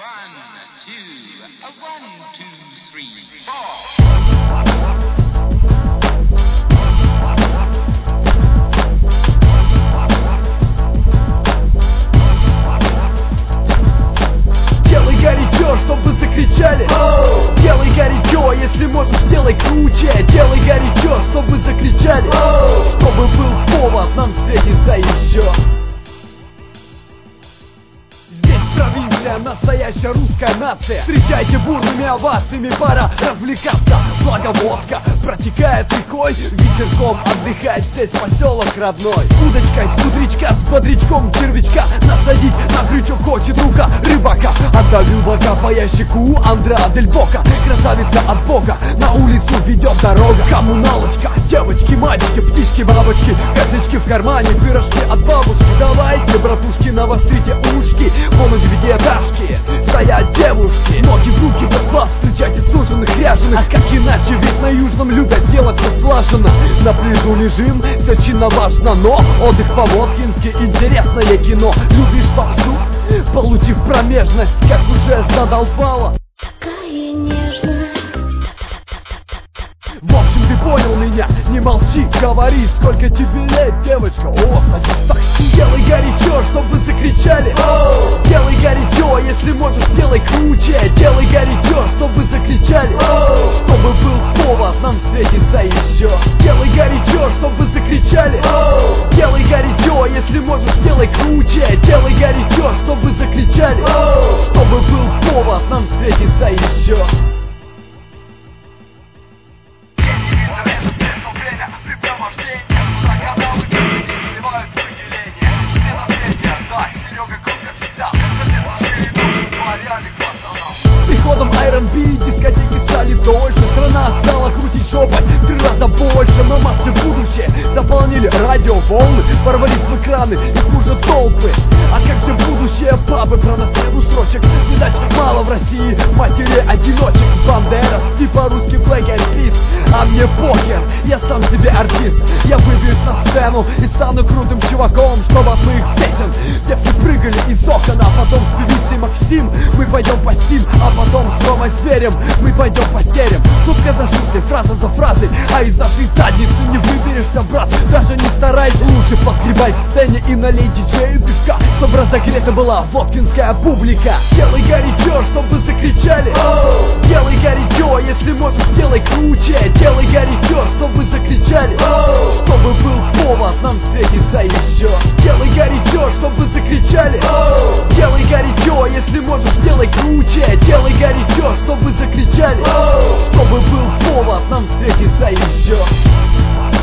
Делай горячо, чтобы закричали. Делай горячо, если можешь, делай круче. Делай горячо, чтобы закричали. Чтобы был повод нам встретиться еще. Провинция, настоящая русская нация. Встречайте бурными овациями, пора развлекаться. Благо водка протекает рекой. Вечерком отдыхать здесь поселок родной. Удочкой с утречка, с бодрячком червячка насадить на крючок хочет рука рыбака. Отдавил бока по ящику Андреа Дель Бока. Красавица от бога, на улицу ведет дорога. Коммуналочка, девочки, мальчики, птички, бабочки, косички в кармане, пирожки от бабушки. Давайте, братушки, навострите ушки. Вон у девятиэтажки стоят девушки, ноги в руки, братва, встречайте суженых, ряженых. А как иначе, ведь на южном любят делать все слаженно. На пляжу лежим, все чинно важно, но отдых по-воткински, интересное кино. Любишь попсу, получив промежность, как уже задолбала. Такая нежная. В общем, ты понял меня, не молчи, говори, сколько тебе лет, девочка. О, садись в такси. Делай горячо, чтобы закричали. Делай горячо, если можешь, делай круче. Делай горячо, чтобы закричали. Чтобы был повод нам встретиться еще. Делай горячо, чтобы закричали. Делай горячо, если можешь, делай круче. Делай горячо, чтобы закричали. Чтобы был повод нам встретиться еще. С приходом R&B дискотеки стали дольше. Страна стала крутить жопой 3 раза больше. Мы массы будущее заполнили радиоволны, ворвались в экраны и хуже толпы. А как же будущее папы про нас нету строчек? Видать, мало в России матери-одиночек. Бандера, типа русский Black Eyed Peas. А мне похер, я сам себе артист. Я выберусь на сцену и стану крутым чуваком, чтобы от моих песен девки прыгали из окон. А потом с певицей Максим мы пойдем постим. А потом с Ромой Зверем мы пойдем постерем. Шутка за шуткой, фраза за фразой. А из нашей задницы не выберешься, брат. Даже не старайся, лучше подгребай к сцене и налей диджею пивка, чтобы разогрета была воткинская публика. Делай горячо, чтобы закричали. Делай горячо, если можешь, делай круче. Делай горячо, чтобы закричали. Чтобы был повод нам встретиться еще. Делай горячо, чтобы закричали. Делай горячо, если можешь, делай круче. Делай горячо, чтобы закричали. Чтобы был повод нам встретиться еще.